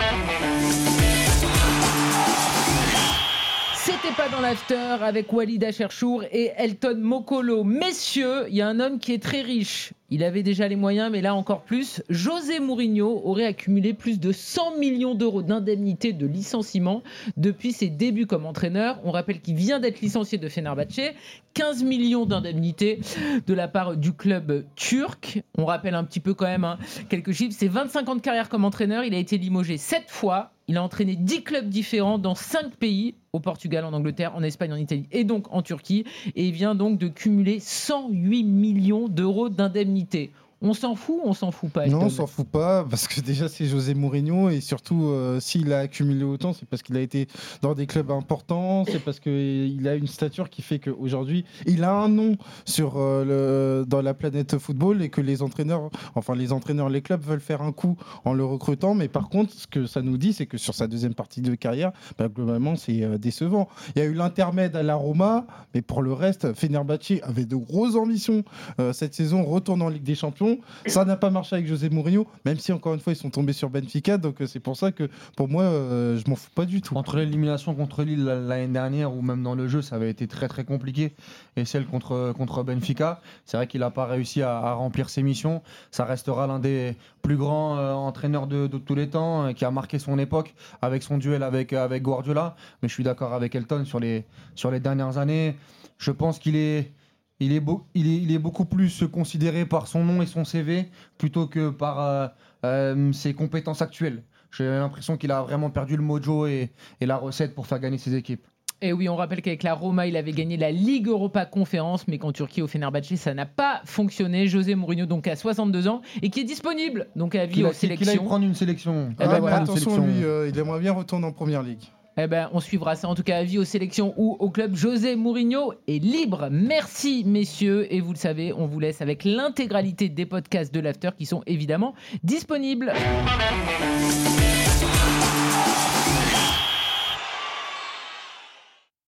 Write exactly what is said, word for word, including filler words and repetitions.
C'était pas dans l'after avec Walid Acharchour et Elton Mokolo. Messieurs, il y a un homme qui est très riche. Il avait déjà les moyens, mais là encore plus. José Mourinho aurait accumulé plus de cent millions d'euros d'indemnités de licenciement depuis ses débuts comme entraîneur. On rappelle qu'il vient d'être licencié de Fenerbahçe. quinze millions d'indemnités de la part du club turc. On rappelle un petit peu quand même hein, quelques chiffres. C'est vingt-cinq ans de carrière comme entraîneur. Il a été limogé sept fois. Il a entraîné dix clubs différents dans cinq pays, au Portugal, en Angleterre, en Espagne, en Italie et donc en Turquie. Et il vient donc de cumuler cent huit millions d'euros d'indemnités. On s'en fout ou on s'en fout pas? Non, on s'en fout pas, parce que déjà c'est José Mourinho, et surtout euh, s'il a accumulé autant, c'est parce qu'il a été dans des clubs importants, c'est parce qu'il a une stature qui fait qu'aujourd'hui il a un nom sur, euh, le, dans la planète football, et que les entraîneurs, enfin les entraîneurs, les clubs veulent faire un coup en le recrutant, mais par contre ce que ça nous dit, c'est que sur sa deuxième partie de carrière, bah, globalement c'est euh, décevant. Il y a eu l'intermède à la Roma, mais pour le reste, Fenerbahçe avait de grosses ambitions euh, cette saison, retourne en Ligue des Champions. Ça n'a pas marché avec José Mourinho, même si encore une fois ils sont tombés sur Benfica, donc euh, c'est pour ça que pour moi euh, je m'en fous pas du tout. Entre l'élimination contre Lille l'année dernière ou même dans le jeu, ça avait été très très compliqué, et celle contre, contre Benfica, c'est vrai qu'il n'a pas réussi à, à remplir ses missions. Ça restera l'un des plus grands euh, entraîneurs de, de tous les temps, euh, qui a marqué son époque avec son duel avec, avec Guardiola, mais je suis d'accord avec Elton sur les, sur les dernières années. Je pense qu'il est Il est, beau, il, est, il est beaucoup plus considéré par son nom et son C V plutôt que par euh, euh, ses compétences actuelles. J'ai l'impression qu'il a vraiment perdu le mojo et, et la recette pour faire gagner ses équipes. Et oui, on rappelle qu'avec la Roma, il avait gagné la Ligue Europa Conférence, mais qu'en Turquie, au Fenerbahçe, ça n'a pas fonctionné. José Mourinho, donc à soixante-deux ans, et qui est disponible, donc à vie aux sélections. Qu'il aille prendre une sélection. Ah, ben voilà, attention, sélection. lui, euh, il aimerait bien retourner en Première Ligue. Eh ben, on suivra ça en tout cas à vie aux sélections ou au club. José Mourinho est libre. Merci messieurs, et vous le savez, on vous laisse avec l'intégralité des podcasts de l'After qui sont évidemment disponibles.